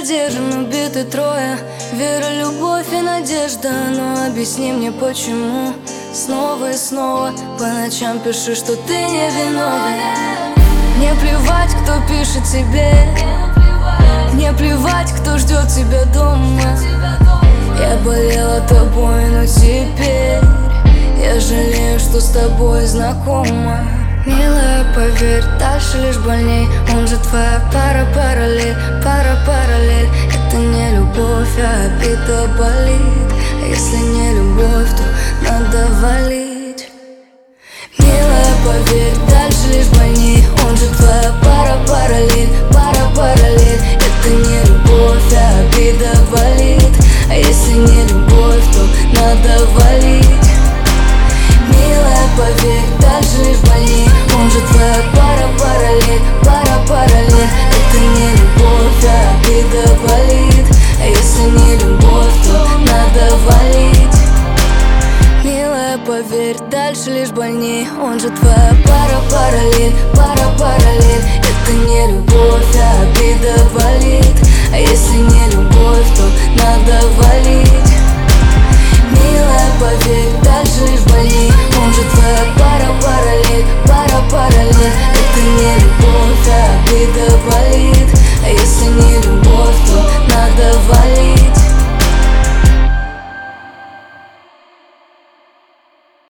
задержан, убиты трое. Вера, любовь и надежда, но объясни мне, почему снова и снова по ночам пиши, что ты не виновен. Мне плевать, кто пишет тебе, мне плевать, кто ждет тебя дома. Я болела тобой, но теперь я жалею, что с тобой знакома. Милая, поверь, дальше лишь больней. Он же твоя пара, параллель, пара, параллель. Это не любовь, а обида болит. А если не любовь, то надо валить. Милая, поверь, дальше лишь больней. Он же твоя пара, параллель, пара, параллель. Это не любовь, а обида болит. А если не любовь, то надо валить. Милая, поверь, дальше лишь больней. Он же твоя пара, параллель, пара, параллель. Это не любовь, а обида болит. А если не любовь, то надо валить. Милая, поверь, дальше лишь больней. Он же твоя пара, параллель.